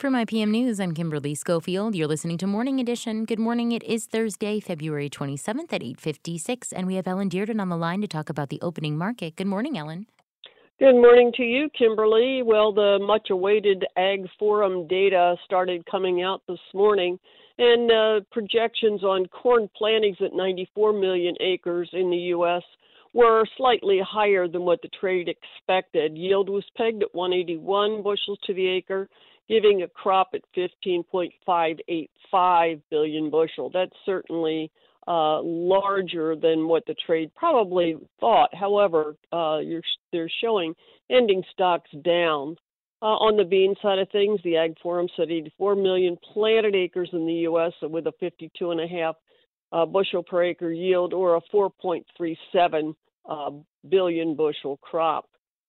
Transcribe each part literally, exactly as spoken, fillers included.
From I P M News, I'm Kimberly Schofield. You're listening to Morning Edition. Good morning. It is Thursday, February twenty-seventh at eight fifty-six, and we have Ellen Dearden on the line to talk about the opening market. Good morning, Ellen. Good morning to you, Kimberly. Well, the much-awaited Ag Forum data started coming out this morning, and uh, projections on corn plantings at ninety-four million acres in the U S were slightly higher than what the trade expected. Yield was pegged at one hundred eighty-one bushels to the acre, giving a crop at fifteen point five eight five billion bushel. That's certainly uh, larger than what the trade probably thought. However, uh, you're, they're showing ending stocks down. Uh, on the bean side of things, the Ag Forum said eighty-four million planted acres in the U S with a fifty-two and a half uh, bushel per acre yield, or a four point three seven uh, billion bushel crop.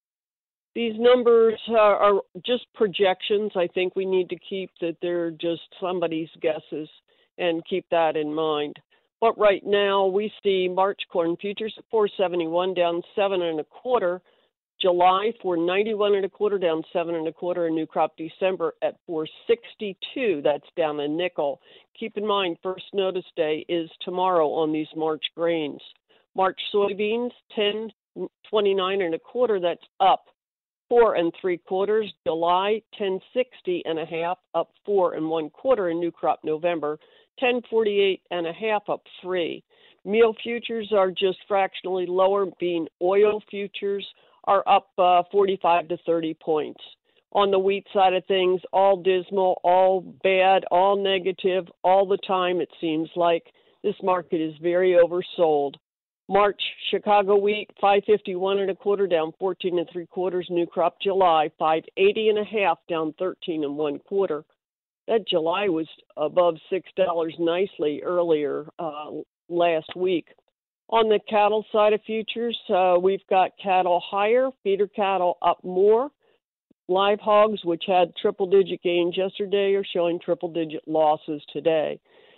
These numbers are, are just projections. I think we need to keep that they're just somebody's guesses and keep that in mind. But right now we see March corn futures at four seventy-one, down seven and a quarter. July four ninety-one and a quarter, down seven and a quarter. And new crop December at four sixty-two. That's down a nickel. Keep in mind, first notice day is tomorrow on these March grains. March soybeans ten twenty-nine and a quarter. That's up four and three quarters. July ten sixty and a half, up four and one quarter. And new crop November ten forty-eight and a half, up three. Meal futures are just fractionally lower. Bean oil futures are up uh, forty-five to thirty points. On the wheat side of things, all dismal, all bad, all negative, all the time. It seems like this market is very oversold. March Chicago wheat five fifty-one and a quarter, down fourteen and three quarters. New crop July five eighty and a half, down thirteen and one quarter. That July was above six dollars nicely earlier uh, last week. On the cattle side of futures, uh, we've got cattle higher, feeder cattle up more. Live hogs, which had triple-digit gains yesterday, are showing triple-digit losses today.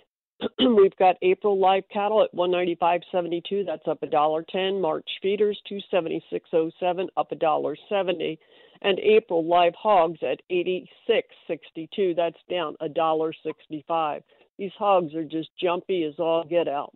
We've got April live cattle at one ninety-five seventy-two. That's up a dollar ten. March feeders two seventy-six oh seven, up a dollar seventy. And April live hogs at eighty-six sixty-two. That's down a dollar sixty-five. These hogs are just jumpy as all get out.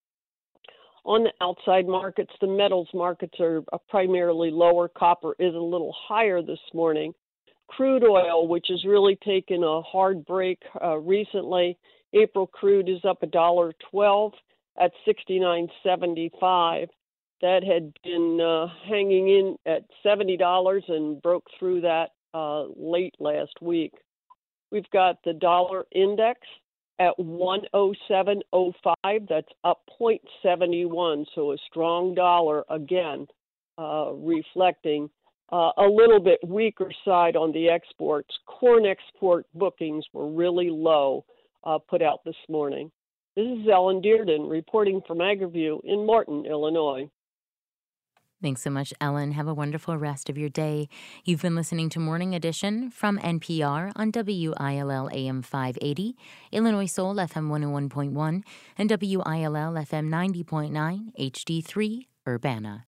On the outside markets, the metals markets are primarily lower. Copper is a little higher this morning. Crude oil, which has really taken a hard break uh, recently, April crude is up a dollar twelve at sixty-nine seventy-five. That had been uh, hanging in at seventy dollars and broke through that uh, late last week. We've got the dollar index at one oh seven oh five. That's up zero point seven one, so a strong dollar again, uh, reflecting uh, a little bit weaker side on the exports. Corn export bookings were really low, uh, put out this morning. This is Ellen Dearden reporting from AgriView in Martin, Illinois. Thanks so much, Ellen. Have a wonderful rest of your day. You've been listening to Morning Edition from N P R on W I L L A M five eighty, Illinois Soul F M one oh one point one, and W I L L F M ninety point nine, H D three, Urbana.